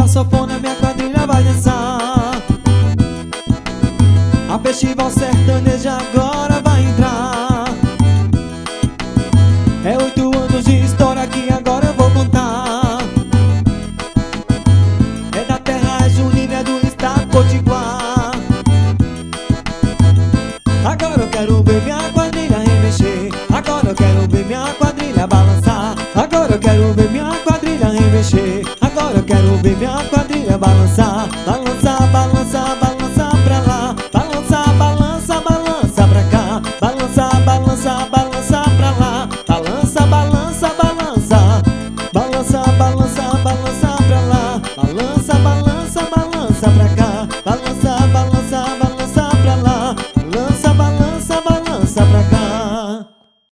sanfona, minha quadrilha vai dançar. A festival sertaneja agora vai entrar. É 8 anos de história que agora eu vou contar. É da terra junina, é do estado Potiguar.